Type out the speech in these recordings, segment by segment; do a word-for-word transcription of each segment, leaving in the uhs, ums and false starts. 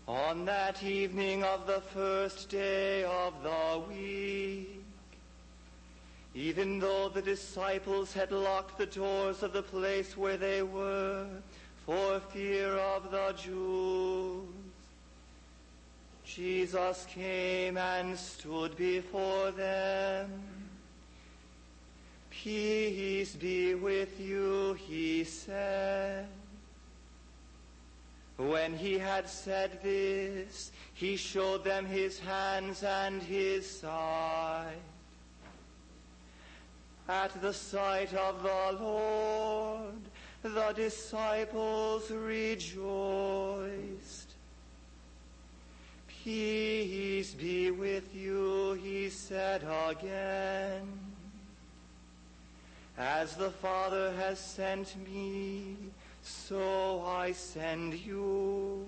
On that evening of the first day of the week, even though the disciples had locked the doors of the place where they were for fear of the Jews, Jesus came and stood before them. "Peace be with you," he said. When he had said this, he showed them his hands and his side. At the sight of the Lord, the disciples rejoiced. "Peace be with you," he said again. "As the Father has sent me, so I send you."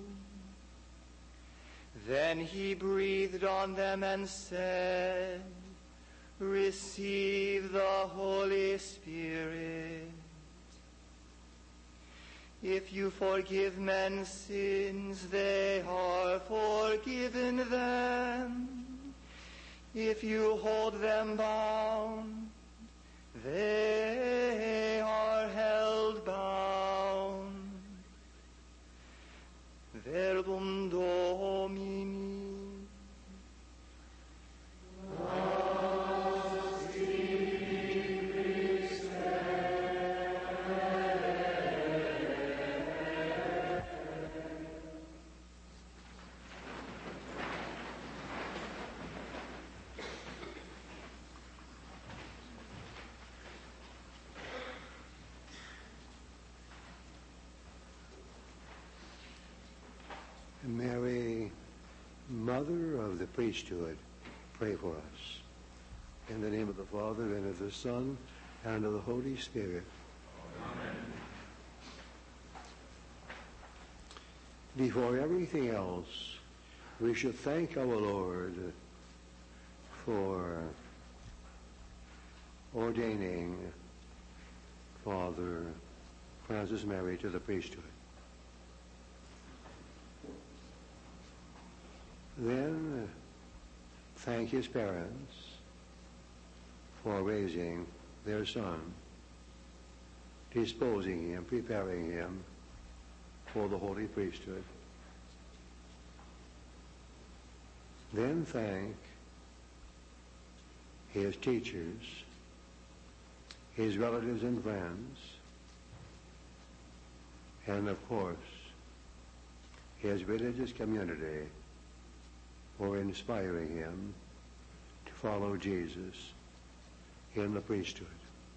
Then he breathed on them and said, "Receive the Holy Spirit. If you forgive men's sins, they are forgiven them. If you hold them bound, they are held bound." Verbum Domini. Mary, Mother of the priesthood, pray for us. In the name of the Father, and of the Son, and of the Holy Spirit. Amen. Before everything else, we should thank our Lord for ordaining Father Francis Mary to the priesthood. Then thank his parents for raising their son, disposing him, preparing him for the holy priesthood. Then thank his teachers, his relatives and friends, and of course his religious community for inspiring him to follow Jesus in the priesthood.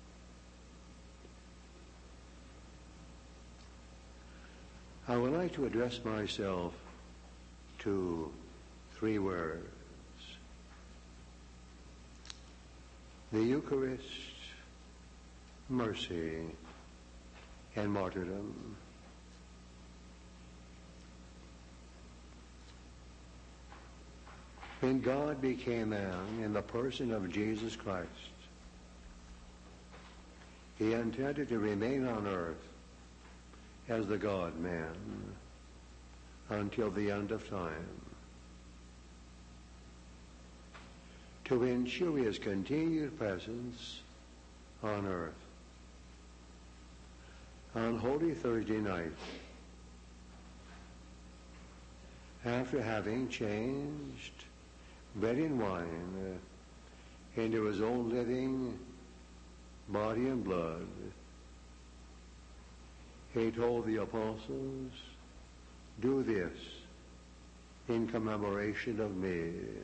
I would like to address myself to three words: the Eucharist, mercy, and martyrdom. When God became man in the person of Jesus Christ, he intended to remain on earth as the God-man until the end of time. To ensure his continued presence on earth. On Holy Thursday night, after having changed bread and wine uh, into his own living body and blood, he told the apostles, "Do this in commemoration of me."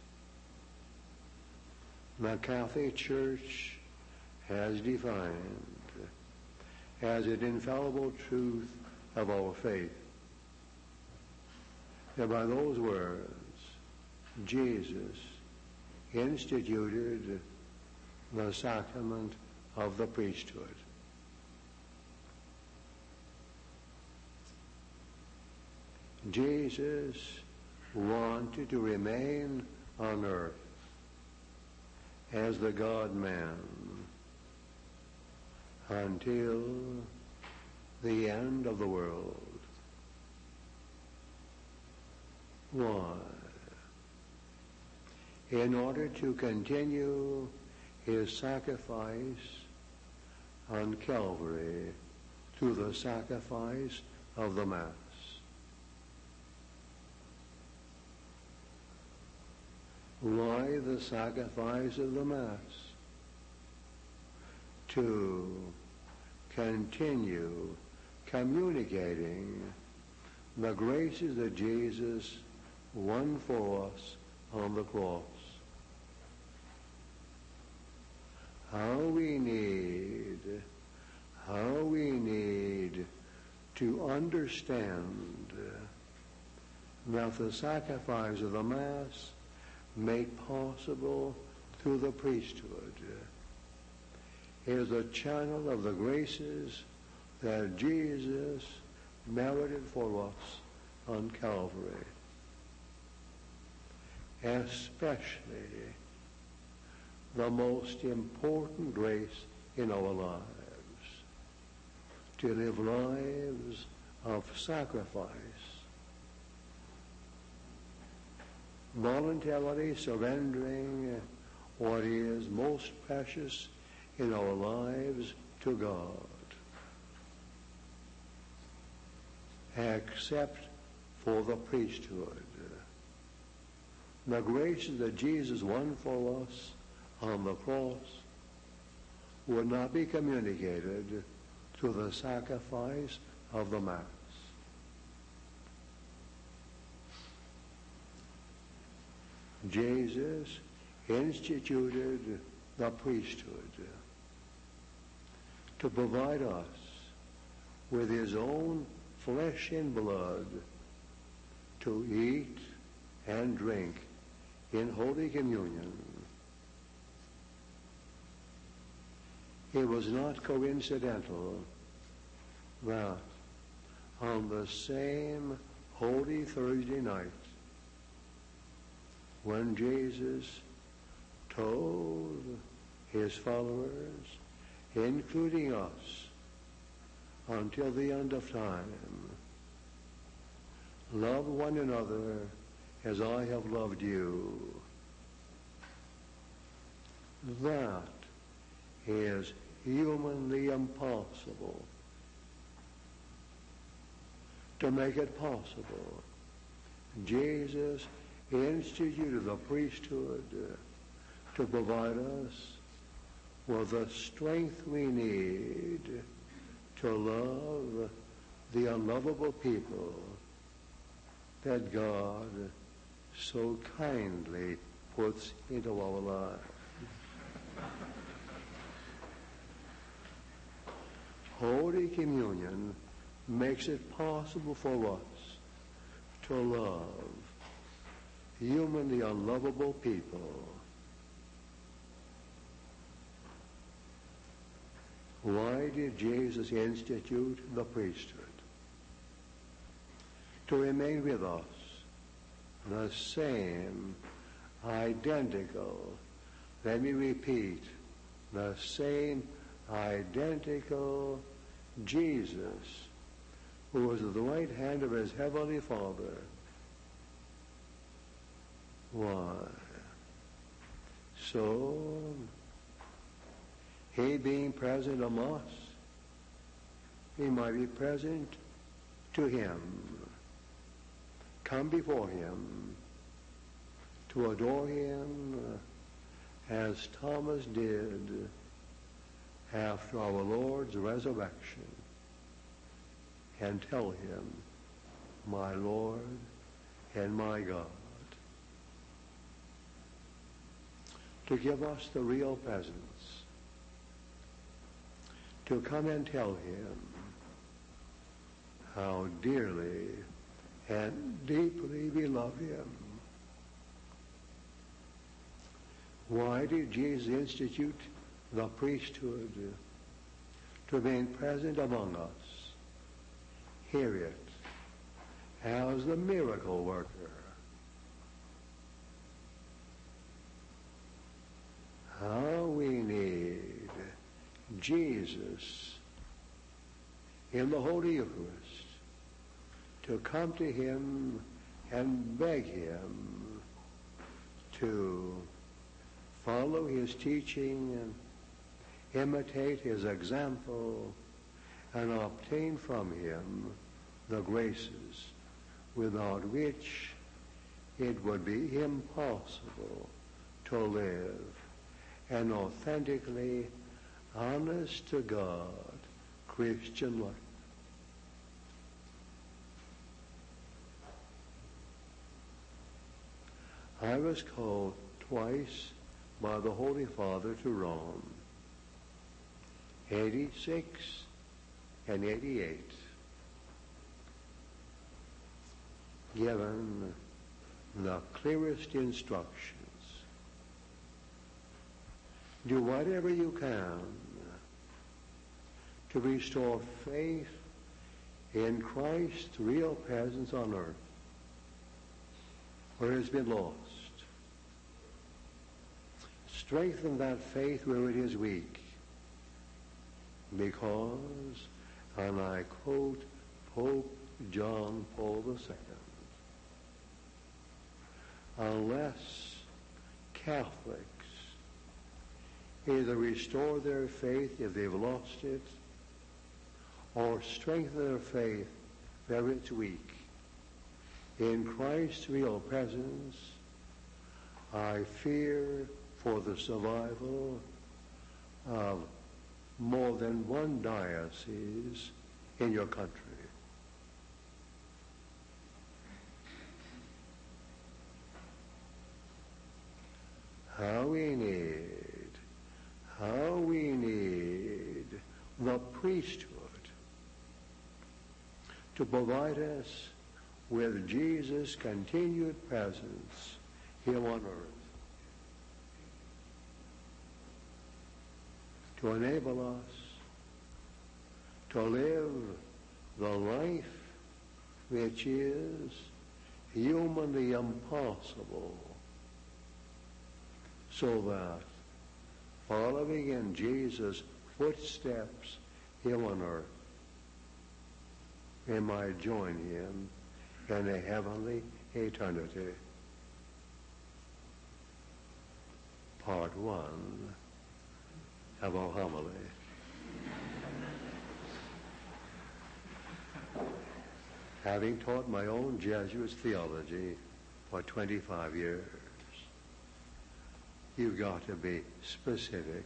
The Catholic Church has defined as an infallible truth of our faith that by those words Jesus instituted the sacrament of the priesthood. Jesus wanted to remain on earth as the God-man until the end of the world. Why? In order to continue his sacrifice on Calvary through the sacrifice of the Mass. Why the sacrifice of the Mass? To continue communicating the graces that Jesus won for us on the cross. How we need, how we need to understand that the sacrifice of the Mass made possible through the priesthood is a channel of the graces that Jesus merited for us on Calvary. Especially the most important grace in our lives, to live lives of sacrifice, voluntarily surrendering what is most precious in our lives to God, except for the priesthood. The graces that Jesus won for us on the cross would not be communicated through the sacrifice of the Mass. Jesus instituted the priesthood to provide us with his own flesh and blood to eat and drink in Holy Communion. It was not coincidental that on the same Holy Thursday night, when Jesus told his followers, including us, until the end of time, love one another as I have loved you. That is humanly impossible. To make it possible, Jesus instituted the priesthood to provide us with the strength we need to love the unlovable people that God so kindly puts into our lives. Holy Communion makes it possible for us to love humanly unlovable people. Why did Jesus institute the priesthood? To remain with us the same, identical, let me repeat, the same identical Jesus who was at the right hand of his heavenly Father. Why? So, he being present among us, he might be present to him, come before him, to adore him as Thomas did after our Lord's resurrection, and tell him, my Lord and my God. To give us the real presence, to come and tell him how dearly and deeply we love him. Why did Jesus institute the priesthood? To remain present among us. Hear it as the miracle worker. How we need Jesus in the Holy Eucharist to come to him and beg him to follow his teaching and imitate his example and obtain from him the graces without which it would be impossible to live an authentically honest to God Christian life. I was called twice by the Holy Father to Rome, eighty-six and eighty-eight, given the clearest instructions. Do whatever you can to restore faith in Christ's real presence on earth, where it has been lost. Strengthen that faith where it is weak, because, and I quote Pope John Paul the Second, unless Catholics either restore their faith if they've lost it, or strengthen their faith where it's weak in Christ's real presence, I fear for the survival of more than one diocese in your country. How we need, how we need the priesthood to provide us with Jesus' continued presence here on earth, to enable us to live the life which is humanly impossible, so that, following in Jesus' footsteps here on earth, we might join him in a heavenly eternity. Part one of our homily. Having taught my own Jesuit theology for twenty-five years, you've got to be specific.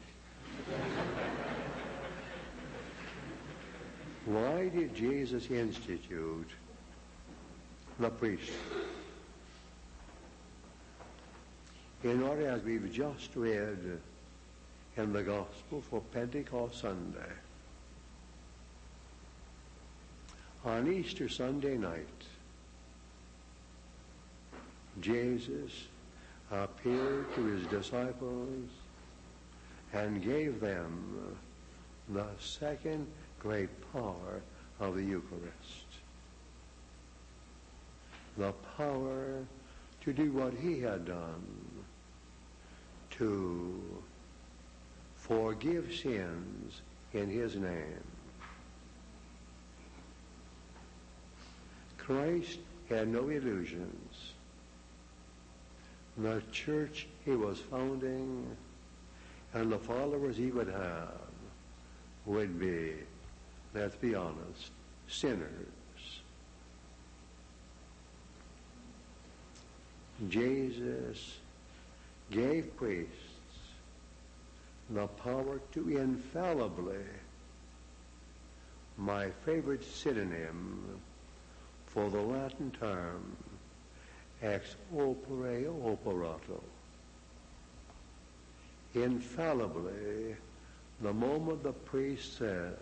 Why did Jesus institute the priesthood? In order, as we've just read in the Gospel for Pentecost Sunday, on Easter Sunday night, Jesus appeared to his disciples and gave them the second great power of the Eucharist, the power to do what he had done, to forgive sins in his name. Christ had no illusions. The church he was founding and the followers he would have would be, let's be honest, sinners. Jesus gave priests the power to infallibly, my favorite synonym for the Latin term, ex opere operato. Infallibly, the moment the priest says,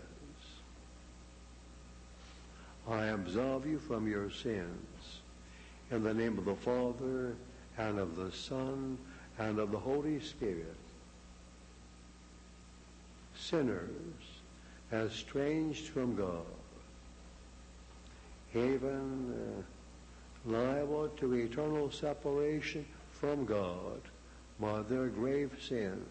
I absolve you from your sins in the name of the Father and of the Son and of the Holy Spirit, sinners estranged from God, even uh, liable to eternal separation from God by their grave sins,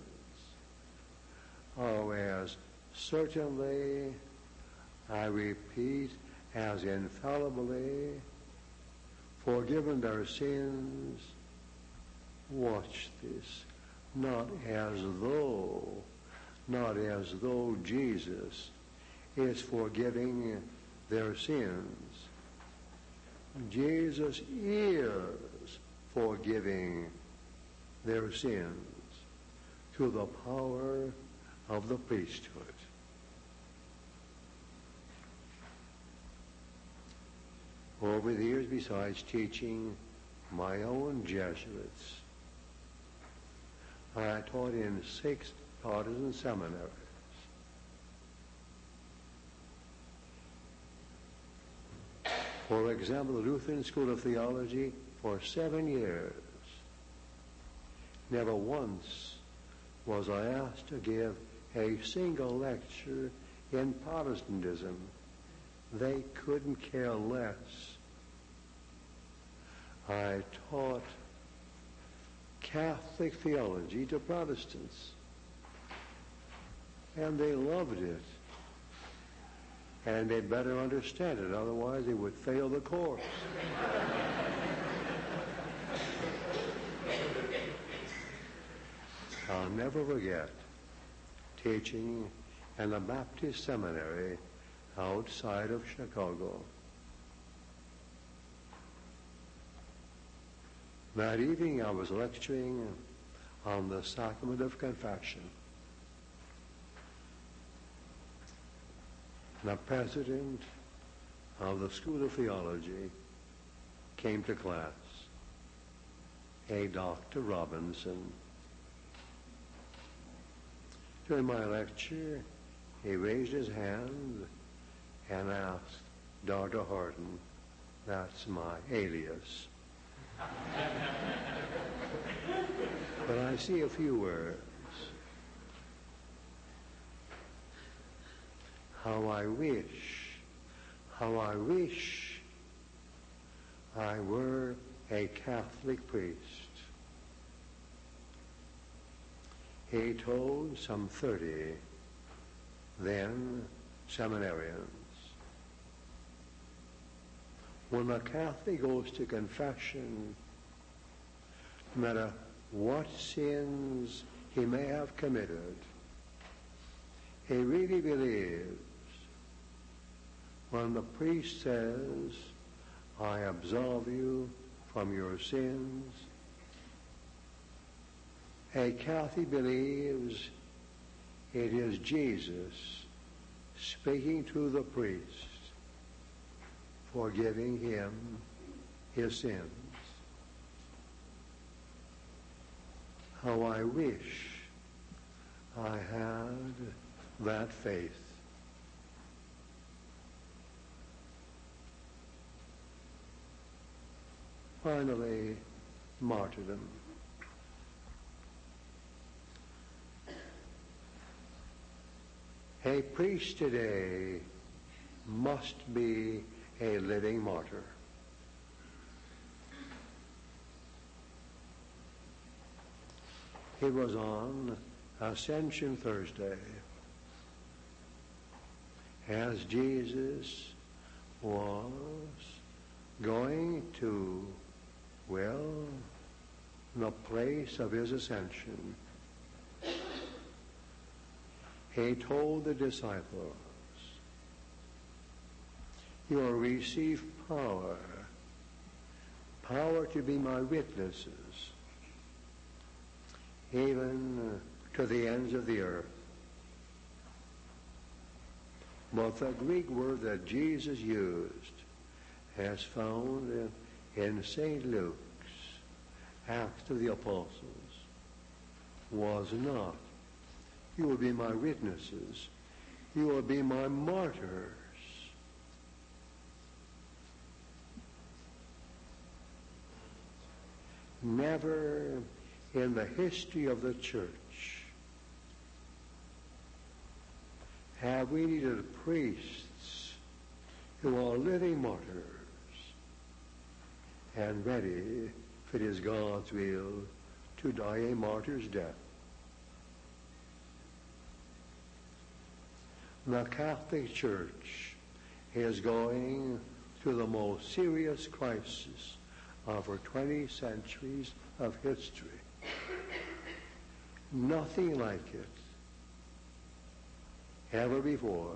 are as certainly, I repeat, as infallibly forgiven their sins, watch this, not as though, not as though Jesus is forgiving their sins. Jesus is forgiving their sins through the power of the priesthood. Over the years, besides teaching my own Jesuits, I taught in six Protestant seminaries. For example, the Lutheran School of Theology for seven years. Never once was I asked to give a single lecture in Protestantism. They couldn't care less. I taught Catholic theology to Protestants, and they loved it. And they better understand it, otherwise they would fail the course. I'll never forget teaching in a Baptist seminary outside of Chicago. That evening I was lecturing on the sacrament of confession. The president of the School of Theology came to class, a Doctor Robinson. During my lecture, he raised his hand and asked, Doctor Horton, that's my alias. But I see a few words. How I wish, how I wish I were a Catholic priest. He told some thirty then seminarians, when a Catholic goes to confession, no matter what sins he may have committed, he really believes when the priest says, I absolve you from your sins, a Catholic believes it is Jesus speaking to the priest, forgiving him his sins. How I wish I had that faith. Finally, martyrdom. A priest today must be a living martyr. It was on Ascension Thursday, as Jesus was going to, well, the place of his ascension. He told the disciples, you will receive power, power to be my witnesses, even to the ends of the earth. But the Greek word that Jesus used, as found in, in Saint Luke's Acts of the Apostles, was not, you will be my witnesses, you will be my martyrs. Never in the history of the church have we needed priests who are living martyrs and ready, if it is God's will, to die a martyr's death. The Catholic Church is going through the most serious crisis over twenty centuries of history. Nothing like it ever before.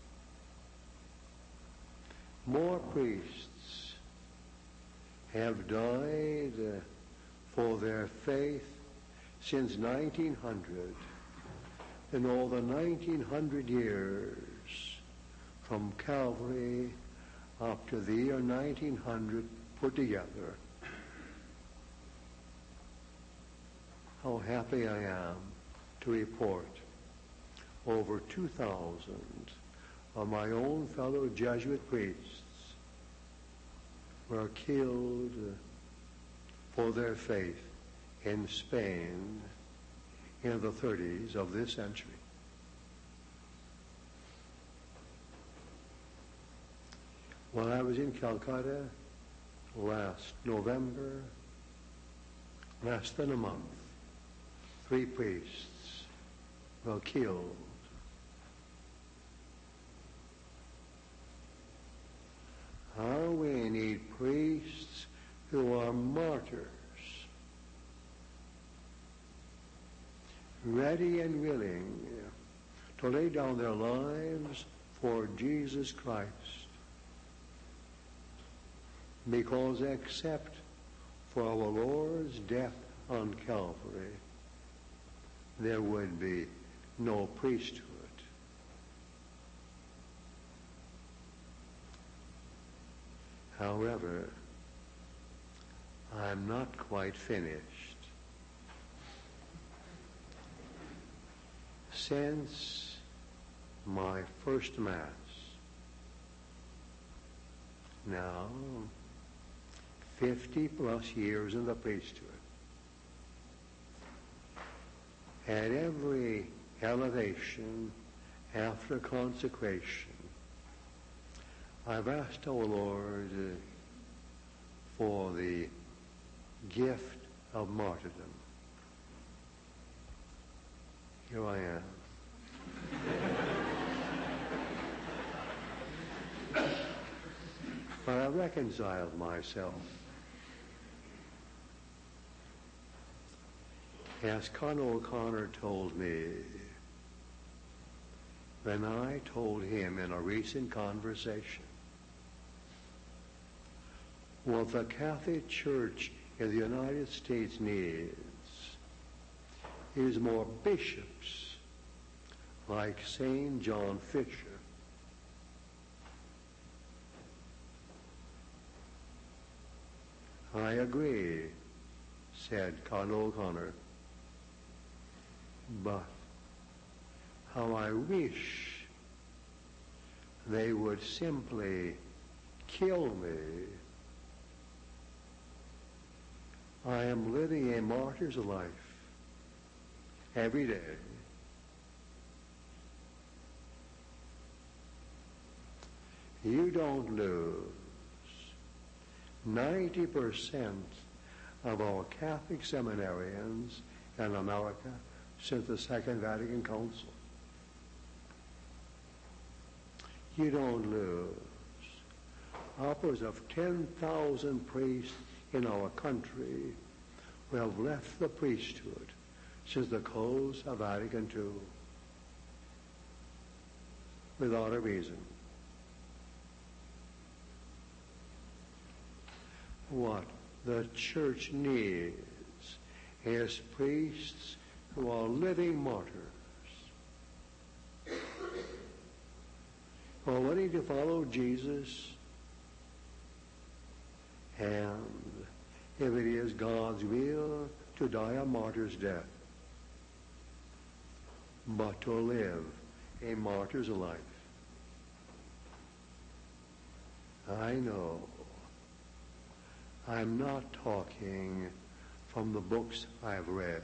More priests have died uh, for their faith since nineteen hundred than all the nineteen hundred years from Calvary up to the year nineteen hundred put together. How happy I am to report over two thousand of my own fellow Jesuit priests were killed for their faith in Spain in the thirties of this century. When I was in Calcutta last November, less than a month, three priests were killed. How we need priests who are martyrs, ready and willing to lay down their lives for Jesus Christ. Because except for our Lord's death on Calvary, there would be no priesthood. However, I'm not quite finished. Since my first Mass, now fifty plus years in the priesthood, at every elevation after consecration, I've asked our Lord uh, for the gift of martyrdom. Here I am. But I reconciled myself. As Con O'Connor told me, when I told him in a recent conversation, what the Catholic Church in the United States needs is more bishops like Saint John Fisher. I agree, said Con O'Connor, but how I wish they would simply kill me. I am living a martyr's life every day. You don't lose ninety percent of our Catholic seminarians in America since the Second Vatican Council. You don't lose upwards of ten thousand priests in our country who have left the priesthood since the close of Vatican Two without a reason. What the church needs is priests who are living martyrs, who are ready to follow Jesus, and if it is God's will, to die a martyr's death, but to live a martyr's life. I know I'm not talking from the books I've read.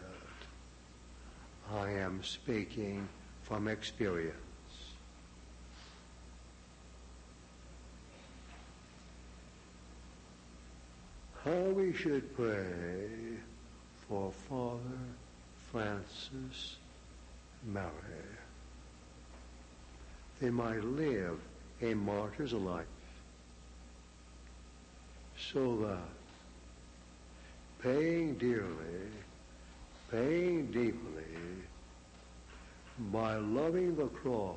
I am speaking from experience. How we should pray for Father Francis Mary. They might live a martyr's life so that paying dearly, paying deeply, by loving the cross.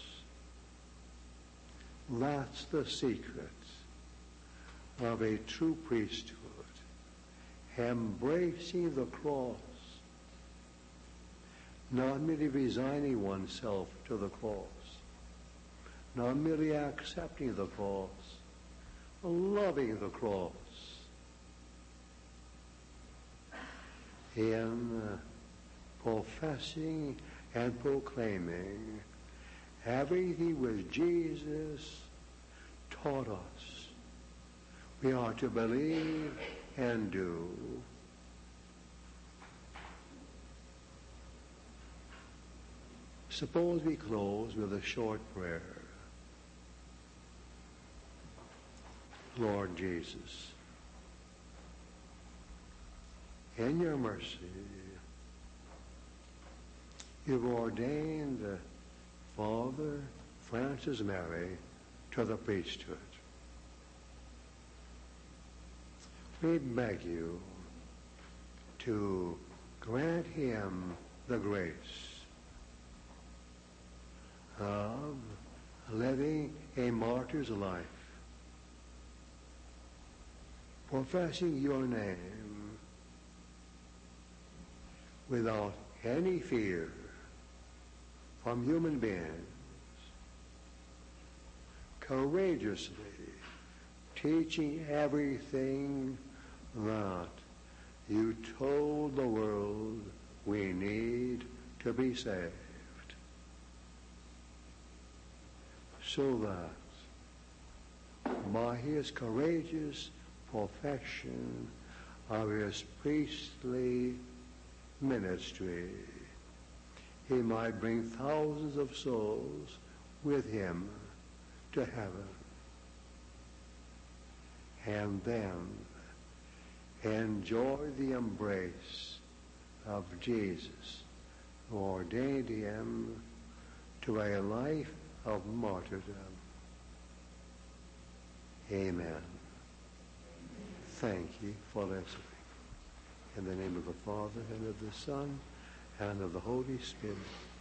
That's the secret of a true priesthood, embracing the cross, not merely resigning oneself to the cross, not merely accepting the cross, loving the cross. In uh, professing and proclaiming everything which Jesus taught us, we are to believe and do. Suppose we close with a short prayer. Lord Jesus, in your mercy, you've ordained uh, Father Francis Mary to the priesthood. We beg you to grant him the grace of living a martyr's life, professing your name without any fear from human beings, courageously teaching everything that you told the world we need to be saved, so that by his courageous profession of his priestly ministry, he might bring thousands of souls with him to heaven, and then enjoy the embrace of Jesus, who ordained him to a life of martyrdom. Amen. Thank you for listening. In the name of the Father, and of the Son, and of the Holy Spirit.